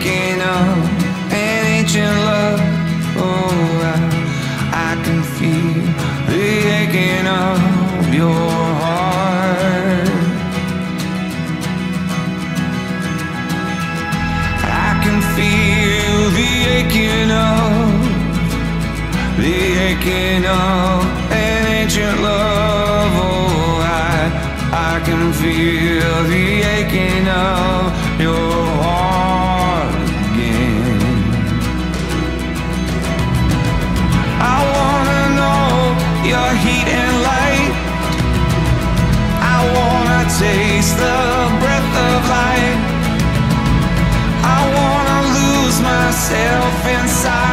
aching of an ancient love. Oh, I can feel the aching of your heart. I can feel the aching of an ancient love. Oh, I can feel the aching of your heart again. I wanna know your heat and light. I wanna taste the breath of life. I wanna lose myself inside